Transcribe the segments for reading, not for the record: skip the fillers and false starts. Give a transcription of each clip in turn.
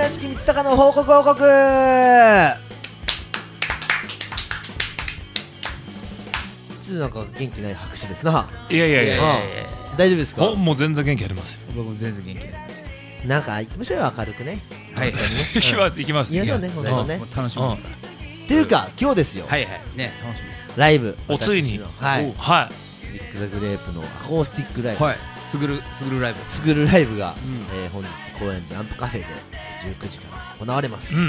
屋敷光隆の報告報告。なんか元気ない拍手ですな。 いやいやいや、 大丈夫ですか？ もう全然元気ありますよ。 僕も全然元気ありますよ。 なんか行きましょうよ、明るくね。 はい行きます行きます。 行きましょうね、本当ね。 もう楽しみですから。 っていうか今日ですよ。 はいはいね、楽しみです。 ライブ。 おついに。 はいはビッグザグレープのアコースティックライブ。 はい。すぐるライブ。 すぐるライブが本日公演ジャンプカフェで19時から行われます。はい。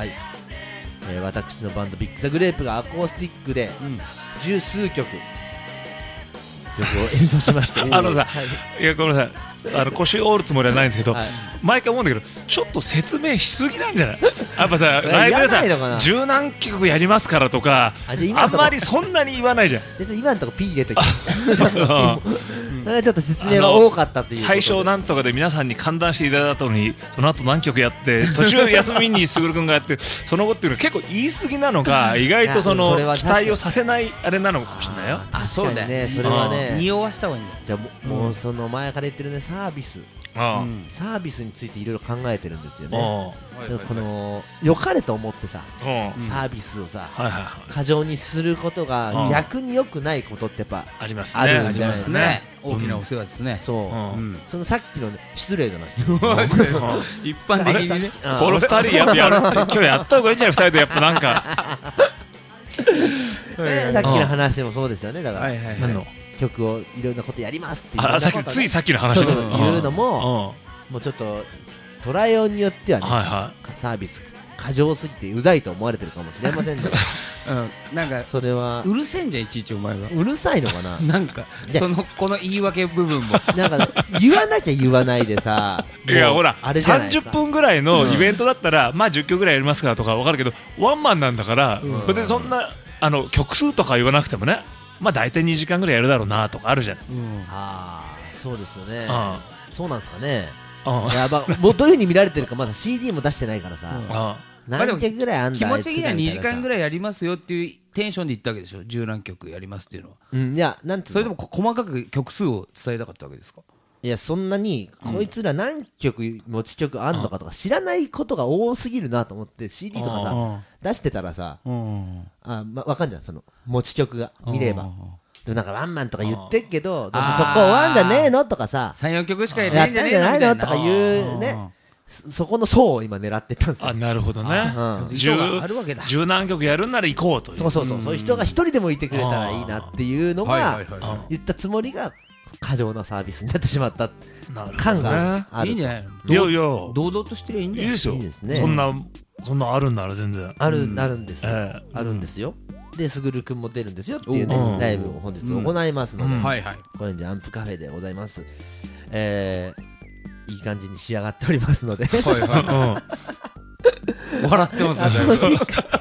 私のバンドビッグザグレープがアコースティックで十数曲を演奏しまして、 あのさ、いやごめんなさい、腰折るつもりはないんですけど、毎回思うんだけどちょっと説明しすぎなんじゃない？やっぱさライブでさ十何曲やりますからとかあんまりそんなに言わないじゃん。 今のとこ P 入れときちょっと説明が多かったっていう。 最初なんとかで皆さんに歓談していただいたのにその後何曲やって途中休みにすぐるくんがやってその後っていうのは結構言い過ぎなのが意外とその期待をさせないあれなのかもしれないよ。 あ、そうだね。 それはね匂わした方がいいんだ。 じゃあもうその前から言ってるね、サービスについていろいろ考えてるんですよね。この良かれと思ってさサービスをさ過剰にすることが逆に良くないことってやっぱありますあるんじゃないですかね。 大きなお世話ですね。 そうそのさっきの失礼じゃないです一般的にね、 この二人やる今日やった方がいいんじゃない？二人でやっぱなんかさっきの話もそうですよね。だから何の曲をいろんなことやりますっていうついさっきの話そういうのももうちょっと捉えようによってはね、サービス過剰すぎてうざいと思われてるかもしれませんね。 なんかそれはうるせえんじゃん、いちいちお前は。 うるさいのかな。 なんかこの言い訳部分もなんか言わなきゃ言わないでさいやほら30分ぐらいのイベントだったらまあ10曲ぐらいやりますからとか分かるけどワンマンなんだから別にそんな曲数とか言わなくてもね、まあ大体2時間ぐらいやるだろうなとかあるじゃん。 そうですよね。そうなんですかね。もうどういう風に見られてるかまだ CD も出してないからさ、何曲ぐらいあんだ。 気持ち的には2時間ぐらいやりますよっていうテンションで言ったわけでしょ。十何曲やりますっていうのは。 いやなんつうの、 それでも細かく曲数を伝えたかったわけですか？ いやそんなにこいつら何曲持ち曲あんのかとか知らないことが多すぎるなと思って CD とかさ出してたらさ分かんじゃん、その持ち曲が見れば。でもなんかワンマンとか言ってっけど、どうせそこ終わんじゃねえのとかさ、 3、4曲しかやったんじゃないのとかいうね、そこの層を今狙ってったんですよ。 なるほどね。十何曲やるんなら行こうという。 そういう人が一人でもいてくれたらいいなっていうのが言ったつもりが過剰なサービスになってしまった感がある。 いいんじゃないの？堂々としてりゃいいんだよ。 いいですよ。 いいですね。 そんなあるんなら全然あるんですよ。あるんですよ。で、すぐるくんも出るんですよっていうねライブを本日行いますので、これジャンプカフェでございます。いい感じに仕上がっておりますので笑ってますよね。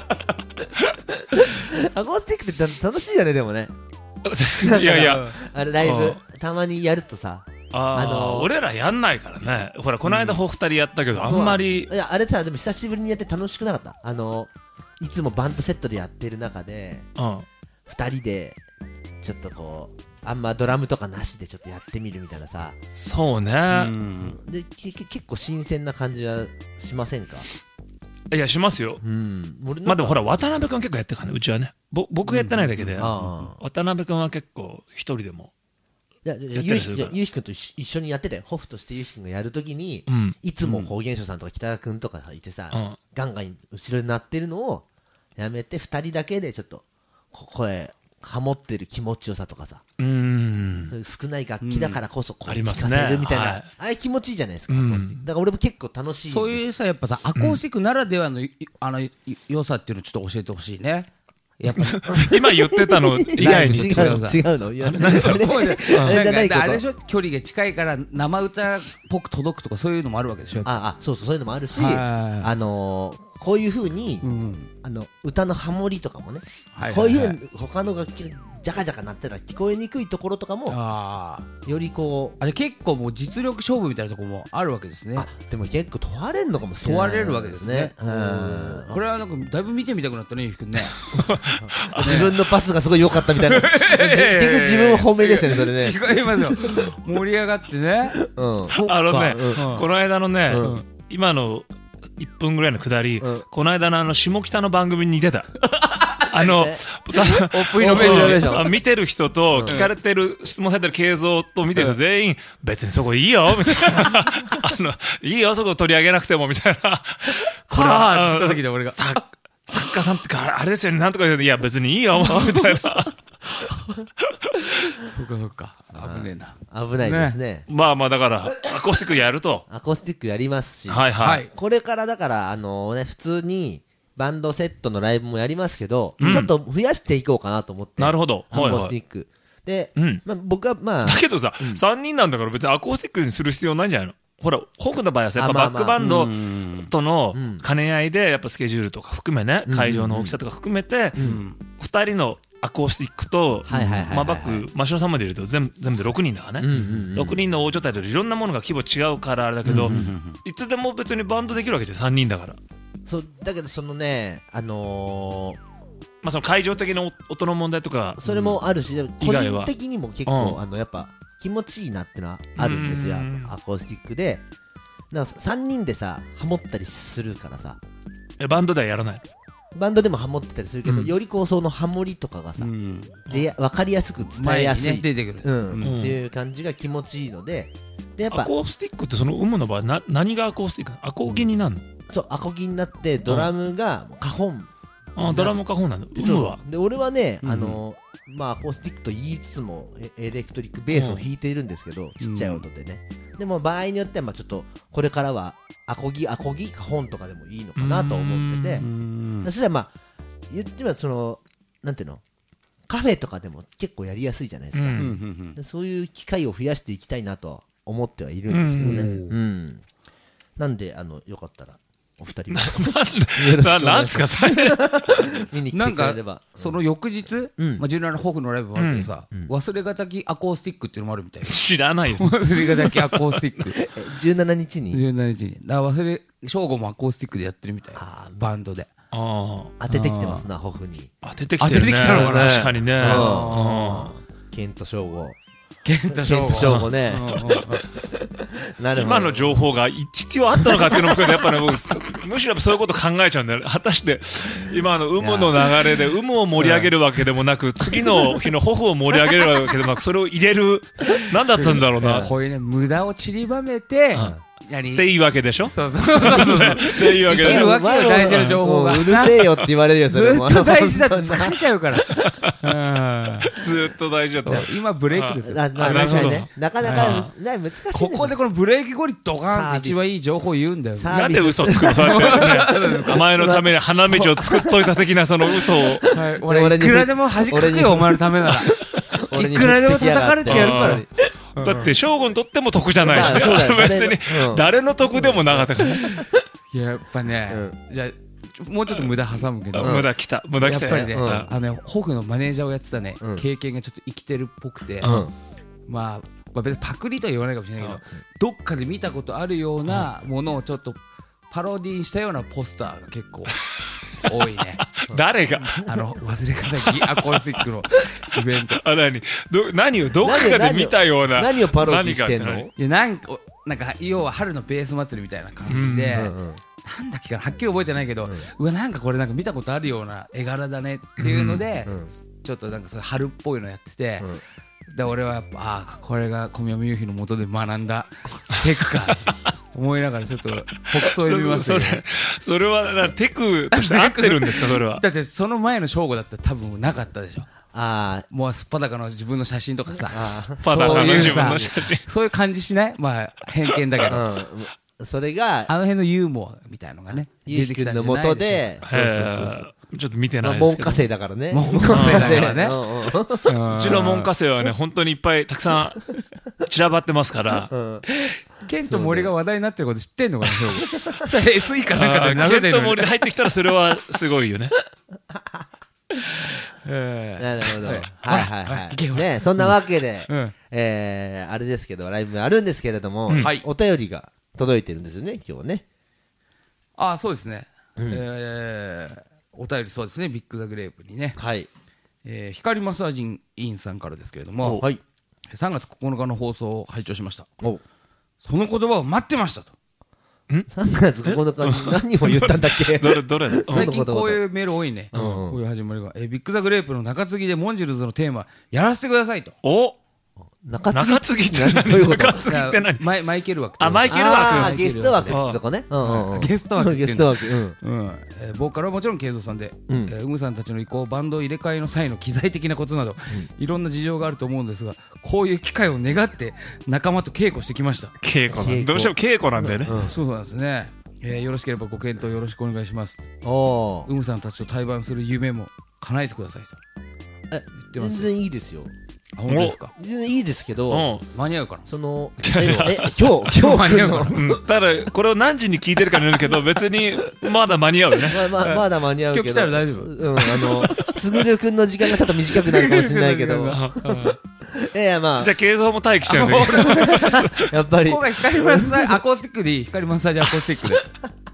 アコースティックって楽しいよね。でもねいやいやライブたまにやるとさ、 俺らやんないからね。ほらこの間お二人やったけどあんまり。 いやあれさ、でも久しぶりにやって楽しくなかった？いつもバンドセットでやってる中で2人でちょっとこうあんまドラムとかなしでちょっとやってみるみたいなさ。 そうね。 で結構新鮮な感じはしませんか？ いやしますよ。まあでもほら渡辺君結構やってるからね、うちはね。僕がやってないだけで渡辺君は結構一人でも。 ゆうひくんと一緒にやってて、ホフとしてゆうひくんがやるときにいつも方言書さんとか北田君とかいてさガンガン後ろになってるのをやめて2人だけでちょっと声ハモってる気持ちよさとかさ、少ない楽器だからこそこう聴かせるみたいな、ああいう気持ちいいじゃないですか。だから俺も結構楽しい。 そういうさやっぱさアコースティックならではの良さっていうのをちょっと教えてほしいね。やっぱ今言ってたの以外に違うのいやあれでしょ、距離が近いから生歌っぽく届くとかそういうのもあるわけでしょ。そういうのもあるし、こういう風に歌のハモリとかもね、こういう他の楽器ジャカジャカ鳴ってたら聞こえにくいところとかもよりこう結構もう実力勝負みたいなところもあるわけですね。 でも結構問われるのかもしれない。 問われるわけですね。これはなんかだいぶ見てみたくなったね、ゆうひくんね。 自分のパスがすごい良かったみたいな。結局自分褒めですよね、それね。 違いますよ。盛り上がってね。 この間のね、今の 1分ぐらいのくだり、この間の下北の番組に似てた。オープンイノベーション見てる人と聞かれてる、質問されてる形像と見てる人全員、別にそこいいよみたいな。いいよ、そこ取り上げなくても、みたいな。 これは、言った時で俺が。 作家さんってか、あれですよね、なんとか言うと、いや、別にいいよ、みたいな。 そっか。危ねえな。 危ないですね。 まあまあ、だから、アコースティックやると。 アコースティックやりますし。 はいはい。 これからだから、普通に、バンドセットのライブもやりますけど、ちょっと増やしていこうかなと思って。 なるほど。 アコースティック。で、僕はまあ。 だけどさ、3人なんだから別にアコースティックにする必要ないんじゃないの？ほら、ホフの場合はさ、やっぱバックバンドとの兼ね合いで、やっぱスケジュールとか含めね、会場の大きさとか含めて、2人のアコースティックと、バック、真城さんまで入れると全部で6人だからね。6人の大所帯でいろんなものが規模違うからあれだけど、いつでも別にバンドできるわけじゃん、3人だから。 そうだけどそのねまあその会場的な音の問題とかそれもあるし、個人的にも結構やっぱ気持ちいいなってのはあるんですよ。アコースティックでなんか3人でさハモったりするからさ。 バンドではやらない？ バンドでもハモってたりするけど、よりこうそのハモリとかがさ、で分かりやすく伝えやすい、 出てくる、 っていう感じが気持ちいいので、やっぱアコースティックってその有無の場合何がアコースティック？アコギになるの？ そうアコギになってドラムがカホン、 ドラムカホンなんだ。有無はで俺はね、アコースティックと言いつつもエレクトリックベースを弾いているんですけど、ちっちゃい音でね。でも場合によってはちょっとこれからはアコギカホンとかでもいいのかなと思ってて、そしたら言ってみればそのなんていうのカフェとかでも結構やりやすいじゃないですか。でそういう機会を増やしていきたいなとは思ってはいるんですけどね。なんでよかったらお二人もなんですかそれ見に来てくれれば。 その翌日、17のホフのライブもあるけどさ、忘れがたきアコースティックっていうのもあるみたいな。 知らないです。 忘れがたきアコースティック 17日にだから正午もアコースティックでやってるみたいな、バンドで。 当ててきてますな、ホフに。 当ててきてるね。確かにね。 ケント正午ね。 今の情報が必要あったのかっていうのもやっぱね、むしろそういうこと考えちゃうんだよね。果たして今の有無の流れで有無を盛り上げるわけでもなく、次の日のホフを盛り上げるわけでもなく、それを入れる何だったんだろうな。 こういうね無駄を散りばめて。 っていいわけでしょ。 そうっていうわけで。 生きるわけよ、大事な情報が。 うるせえよって言われるよ。 ずっと大事だと疲れちゃうから。 ずっと大事だと。 今ブレイクですよ。 なかなか難しい。 ここでこのブレーキ後にドカーンって一番いい情報言うんだよ。 なんで嘘つくの？お前のために花道を作っといた的なその嘘を。 俺いくらでも恥かくよ、お前のためなら。いくらでも叩かれてやるから。 だって正吾にとっても得じゃないし、別に誰の得でもなかったから。 やっぱね、じゃあもうちょっと無駄挟むけど、 無駄来たやっぱりね、ホフのマネージャーをやってたね、経験がちょっと生きてるっぽくて、まあ別にパクリとは言わないかもしれないけど、どっかで見たことあるようなものをちょっとパロディにしたようなポスターが結構多いね。 誰が忘れがたきアコースティックのイベント。 何をどっかで見たような。 何をパロディしてんの？ いやなんか要は春のベース祭りみたいな感じで、なんだっけかな、はっきり覚えてないけど、なんかこれなんか見たことあるような絵柄だねっていうので、ちょっとなんかそういう春っぽいのやってて、で俺はやっぱこれが小宮山雄飛の下で学んだテクか思いながらちょっと北総へ見ましたけど。 それはテクとして合ってるんですか？それは。 だってその前の正吾だったら多分なかったでしょ。もうすっぱだかの自分の写真とかさ、 すっぱだかの自分の写真、 そういう感じしない？まあ偏見だけど、 それがあの辺のユーモアみたいなのがね出てきたんじゃないでしょ。 ちょっと見てないですけど。 門下生だからね。 門下生だからね。 うちの門下生はね、本当にいっぱいたくさん散らばってますから。 ケンと森が話題になってること知ってんのかな、それ SE かなんかで流れてるのに。 ケンと森で入ってきたらそれはすごいよね。 なるほど。はいね、そんなわけで、あれですけど、ライブあるんですけれども、お便りが届いてるんですよね、今日ね。 そうですね。お便りそうですね、ビッグザグレープにね。光マッサージ委員さんからですけれども、3月9日の放送を拝聴しました。その言葉を待ってましたと。 3月9日に何を言ったんだっけどれ最近こういうメール多いね。こういう始まりが。ビッグザグレープの中継ぎでモンジェルズのテーマ、やらせてくださいと。 お中継ぎって何？中継ぎって何？ マイケル枠。 マイケル枠。 ゲスト枠とかね。 ゲスト枠。 ゲスト枠。 ボーカルはもちろん慶三さんで、うむさんたちの意向、バンド入れ替えの際の機材的なことなど、いろんな事情があると思うんですが、こういう機会を願って仲間と稽古してきました。 稽古どうしても稽古なんだよね。 そうなんですね。よろしければご検討よろしくお願いします。うむさんたちと対バンする夢も叶えてくださいと言ってます。 全然いいですよ。 本当ですか？ 全然いいですけど、 間に合うかな。 今日間に合うかな。 ただこれを何時に聞いてるかによるけど、別にまだ間に合うよね。 まだ間に合うけど。 今日来たら大丈夫。 すぐるくんの時間がちょっと短くなるかもしれないけど。まあ。 じゃあ継続も待機しちゃうんだけど。やっぱり。 今回光マッサージアコースティックでいい。光マッサージアコースティックで。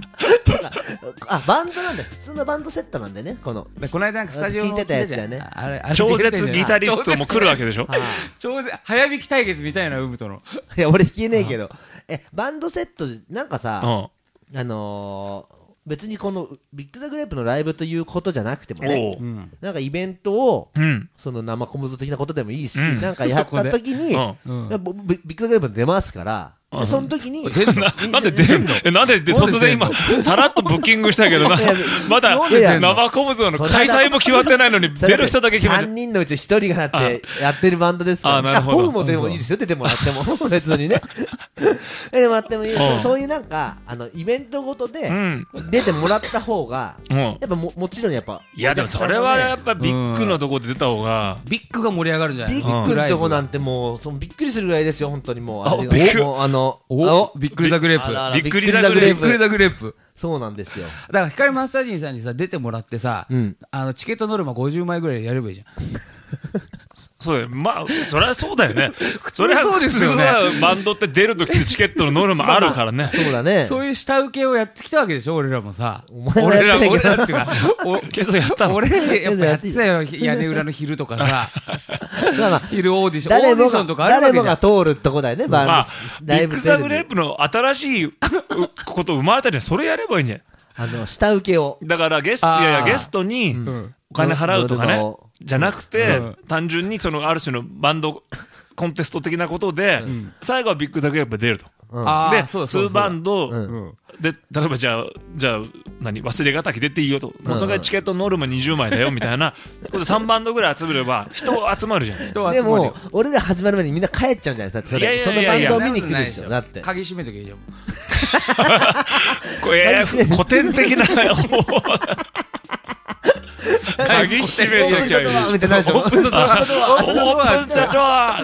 バンドなんだよ。普通のバンドセットなんでね。この間なんかスタジオ聞いてたやつだよね。 超絶ギタリストも来るわけでしょ。 超絶早弾き対決みたいなウブとの。 いや俺弾けねえけど。バンドセットなんかさ、別にこのビッグザグレープのライブということじゃなくてもね、なんかイベントをその生コムゾ的なことでもいいし、なんかやった時にビッグザグレープ出ますから。その時になんで出んの？なんで突然今さらっとブッキングしたけどな、まだ生コムゾの開催も決まってないのに出る人だけ決まって 3人のうち1人がやってるバンドですから。僕もでもいいですよ、出てもらっても別にね。出てもらってもいい。そういうなんかイベントごとで出てもらった方がやっぱもちろんやっぱ、 いやでもそれはやっぱビッグのとこで出た方がビッグが盛り上がるんじゃない？ ビッグのとこなんてもうびっくりするぐらいですよ本当に。もうびっくりザグレープ。 びっくりザグレープ。 そうなんですよ。 だから光マッサージさんにさ出てもらってさ、チケットノルマ50枚ぐらいやればいいじゃん。 そうだよ。まあそれはそうだよね。それはそうですよね。バンドって出るときってチケットのノルマあるからね。 そうだね。 そういう下請けをやってきたわけでしょ俺らもさ。 俺らっていうかけどやったの。 俺やっぱやってたよ。屋根裏の昼とかさ。昼オーディション。オーディションとかあるわけじゃん。 誰もが通るとこだよね。バンドビッグザグレープの新しいこと生まれたじゃん。それやればいいんじゃん。 下請けを。 だからゲストにお金払うとかね。じゃなくて、単純にそのある種のバンドコンテスト的なことで、最後はビッグザグレープが出ると。で、2バンドで、例えばじゃあ忘れがたき出ていいよと。それがチケットノルマ20枚だよみたいな。3バンドぐらい集めれば人集まるじゃん。 でも俺ら始まる前にみんな帰っちゃうんじゃないですか。そのバンドを見に来るでしょ。だって鍵閉めとけいいじゃん。 古典的な鍵閉めなきゃいい。オープンザドア。 オープンザドア。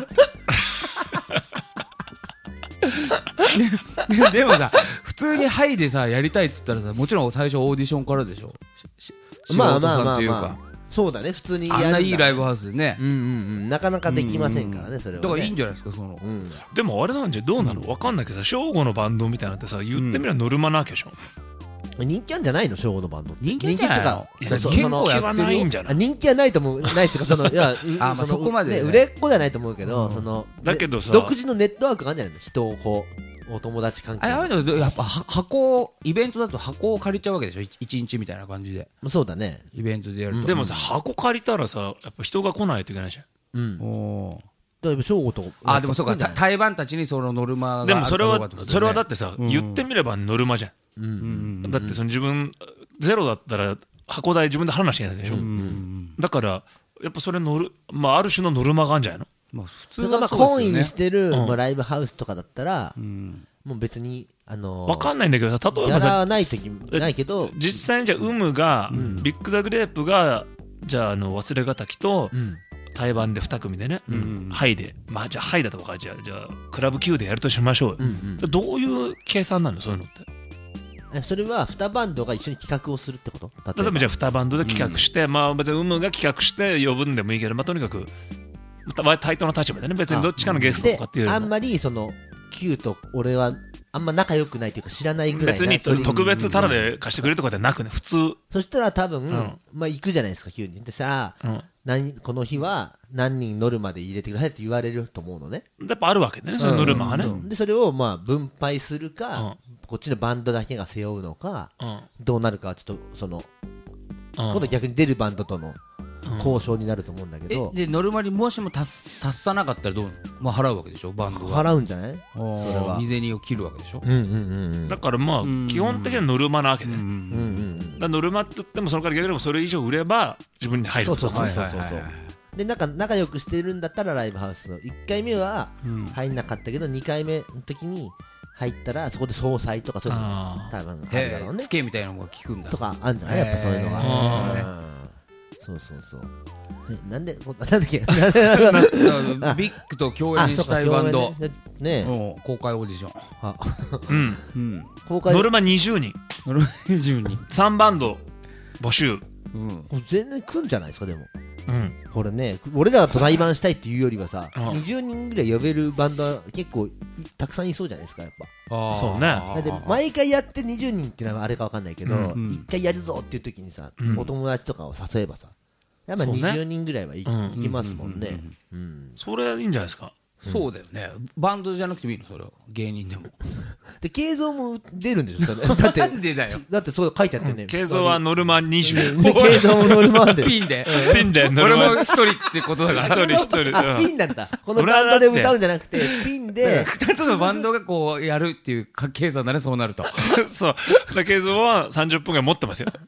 でもさ普通にハイでさやりたいっつったらさ、もちろん最初オーディションからでしょ。 まあそうだね。普通にあんないいライブハウスでね。 なかなかできませんからね。それはだからいいんじゃないですか。 でもあれなんじゃどうなの分かんないけどさ、正吾のバンドみたいなってさ言ってみればノルマなわけでしょ。 人気あんじゃないの正吾のバンド。 人気じゃないの？ 結構やってないんじゃない？ 人気はないと思う。ないっていうかいやそこまで売れっ子じゃないと思うけど、 だけどさ独自のネットワークがあるんじゃないの？人をこうお友達関係。 ああいうのやっぱイベントだと箱を借りちゃうわけでしょ。1日みたいな感じで。 そうだね。 イベントでやると。 でもさ箱借りたらさやっぱ人が来ないといけないじゃん。 だいぶ正吾とでもそうか対バンたちにそのノルマがある。 でもそれはだってさ言ってみればノルマじゃん。だってその自分ゼロだったら箱代自分で払わなきゃいけないでしょ。だからやっぱそれある種のノルマがあるんじゃないの。 普通は懇意にしてるライブハウスとかだったらもう別に分かんないんだけどさ、例えばさやらない時ないけど、 実際にじゃあがビッグザグレープがじゃあ忘れがたきと対バンで2組でね、ハイでじゃあハイだとかじゃあクラブ Q でやるとしましょう。どういう計算なのそういうのって。 それは2バンドが一緒に企画をするってこと？ 例えばじゃあ2バンドで企画して、別にが企画して呼ぶんでもいいけど、とにかく対等な立場でね、別にどっちかのゲストとかっていうよりも、 あんまりその Q と俺はあんま仲良くないというか知らないぐらい、 別に特別タダで貸してくれるとかではなくね、普通。 そしたら多分行くじゃないですか Q に。でさこの日は何人ノルマで入れてくださいって言われると思うのね。 やっぱあるわけでね、そのノルマがね。 でそれを分配するか、 こっちのバンドだけが背負うのか、どうなるかはちょっと今度逆に出るバンドとの交渉になると思うんだけど、 でノルマにもしも達さなかったらどうなの？まあ払うわけでしょ、バンドが。 払うんじゃない？それは身銭を切るわけでしょ。 だからまあ基本的にはノルマなわけね。ノルマって言ってもそのから逆にもそれ以上売れば自分に入る。 そうで仲良くしてるんだったらライブハウスの1回目は入んなかったけど、2回目の時に入ったらそこで総裁とかそういうの多分あるだろうね。 つけみたいなのが聞くんだとかあるんじゃない？やっぱそういうのが。そうなんでだっけビッグと共演したいバンド公開オーディション。 ノルマ20人3バンド募集。 全然来るんじゃないですか。でもこれね、俺らがトライバンしたいっていうよりはさ、20人ぐらい呼べるバンドは結構たくさんいそうじゃないですか、やっぱ。 そうね。 だって毎回やって20人っていうのはあれか分かんないけど、1回やるぞっていう時にさ、お友達とかを誘えばさ、やっぱ20人ぐらいは行きますもんね。 それはいいんじゃないですか。 そうだよね。バンドじゃなくてもいいの？それは芸人でも。 で慶三も出るんでしょ。だってなんでだよ。 だってそう書いてあってね。 慶三はノルマ20。 慶三もノルマでピンで俺も一人ってことだから。 一人ピンなんだ。このバンドで歌うんじゃなくてピンで 2つのバンドがこうやるっていう計算だね。そうなると。 そう。慶三は30分ぐらい持ってますよ。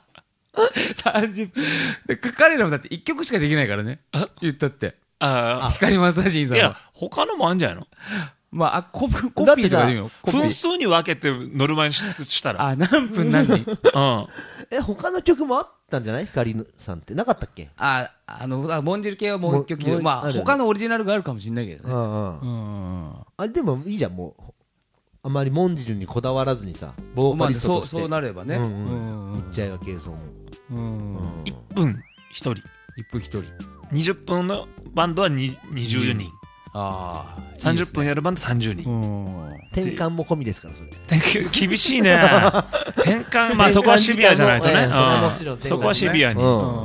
30分。彼らもだって1曲しかできないからね。言ったって。光マッサージさん。 いや他のもあるんじゃないの？ まあコピーとかでいいの？ 分数に分けてノルマにしたら。 何分何人？ 他の曲もあったんじゃない？光さんってなかったっけ？ モンジル系はもう1曲。まあ他のオリジナルがあるかもしれないけどね。 あれでもいいじゃん。もうあんまりモンジルにこだわらずにさ、ボーカリストとしてそうなればね。 いっちゃえば慶三も。 1分1人。 1分1人。 20分のバンドは20人。30分やるバンド30人。 転換も込みですから、それ。 厳しいね。転換、まあそこはシビアじゃないとね。そこはシビアに。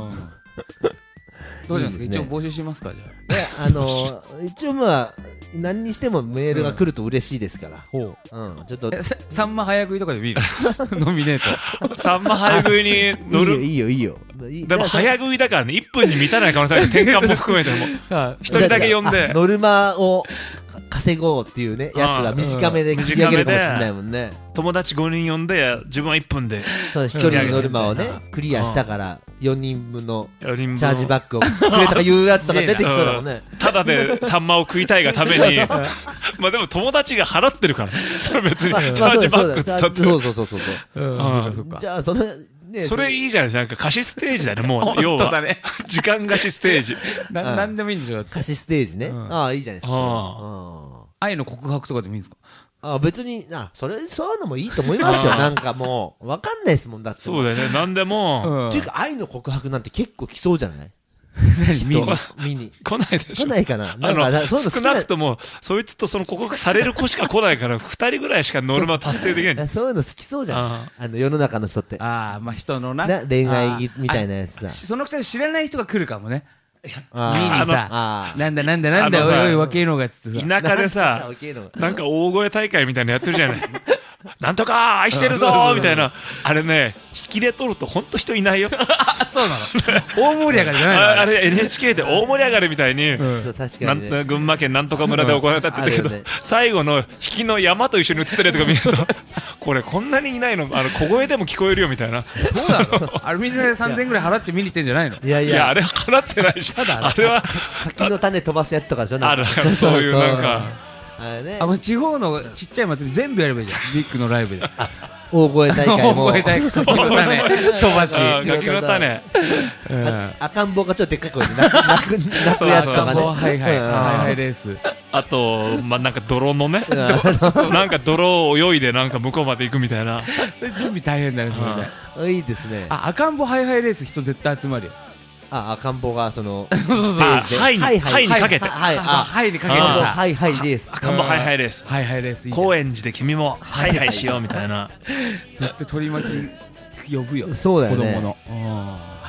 どうですか？一応募集しますか？じゃあ。一応まあ何にしてもメールが来ると嬉しいですから。ちょっとさんま早食いとかで見る？ノミネート。 さんま早食いに乗る。 いいよ。 でも早食いだからね、1分に満たない可能性ある。転換も含めても。一人だけ呼んで。 ノルマを稼ごうっていうね、やつが短めで切り上げるかもしれないもんね。 友達5人呼んで、自分は1分で。 そう、1人のノルマをね、クリアしたから、4人分のチャージバックをくれとかいうやつとか出てきそうだもんね。 ただでサンマを食いたいがために、まあでも友達が払ってるから、それ別にチャージバックって言ったって。 そう。じゃあ、 それいいじゃない。なんか貸しステージだね、もう。要は。時間貸しステージ。 なんでもいいんでしょ。 貸しステージね。いいじゃないですか。 愛の告白とかでもいいんですか？ 別にそういうのもいいと思いますよ。なんかもう分かんないですもん。だってそうだよね。なんでもっていうか愛の告白なんて結構来そうじゃない？見に来ないでしょ。 来ないかな。 少なくともそいつとその告白される子しか来ないから2人ぐらいしかノルマ達成できない。 そういうの好きそうじゃん。世の中の人って。 まあ人の恋愛みたいなやつさ。 その2人知らない人が来るかもね。見にさ、なんだおい若いのがっつってさ、田舎でさ、なんか大声大会みたいなのやってるじゃない。なんとか愛してるぞみたいな。あれね、引きで撮るとほんと人いないよ。 そうなの？大盛り上がりじゃないの？ あれ NHK で大盛り上がりみたいに、群馬県なんとか村で行われたって言ったけど、最後の引きの山と一緒に映ってるやつが見ると、これこんなにいないの？小声でも聞こえるよみたいな。 そうなの？あれみんなで3000円ぐらい払って見に行ってんじゃないの？ いや、あれ払ってないし。あれは柿の種飛ばすやつとかでしょ。 ある、そういうなんか。 地方のちっちゃい祭り全部やればいいじゃん。ビッグのライブで。 大声大会も。 大声大会、柿の種飛ばし。 柿の種。 赤ん坊がちょっとでっかい声で泣くやつとかね。 はいレース。 あと、なんか泥のね。なんか泥を泳いでなんか向こうまで行くみたいな。 準備大変だよ、それで。いいですね。 赤ん坊ハイハイレース人絶対集まるよ。 赤ん坊がそのハイにかけてハイにかけてさハイレース赤ん坊ハイハイレース高円寺で君もハイハイしようみたいな。 そうやって取り巻き呼ぶよ。 そうだよね。 子供の。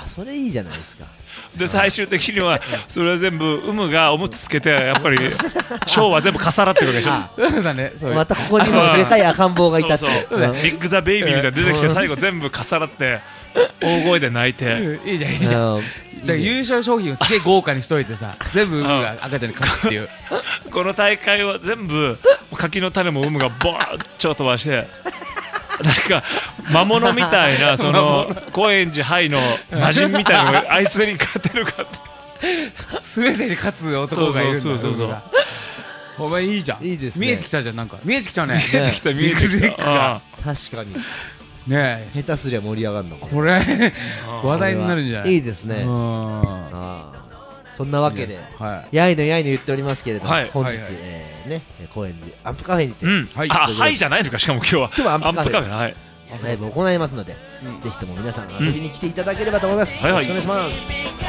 それいいじゃないですか。 で最終的にはそれは全部有無がおむつつけてやっぱりショーは全部かさらってるわけでしょ。 そうだね。 またここにもでかい赤ん坊がいたってビッグザベイビーみたいな出てきて最後全部かさらって大声で泣いていいじゃんいいじゃん。だから優勝商品をすげえ豪華にしといてさ、全部有無が赤ちゃんに勝つっていう。 この大会は全部柿の種も有無がボーッと飛ばしてなんか魔物みたいなその高円寺ハイの魔人みたいなのがあいつに勝てるかって全てに勝つ男がいるんだ。 そうお前いいじゃん。 いいですね。 見えてきたじゃん。なんか見えてきたね。 見えてきた見えてきた。 確かにねえ、下手すりゃ盛り上がるのこれ話題になるんじゃない。 いいですね。そんなわけでやいのやいの言っておりますけれども、本日ね高円寺アンプカフェにてはいじゃないのか。しかも今日はアンプカフェはいライブを行いますので、ぜひとも皆さん遊びに来ていただければと思います。よろしくお願いします。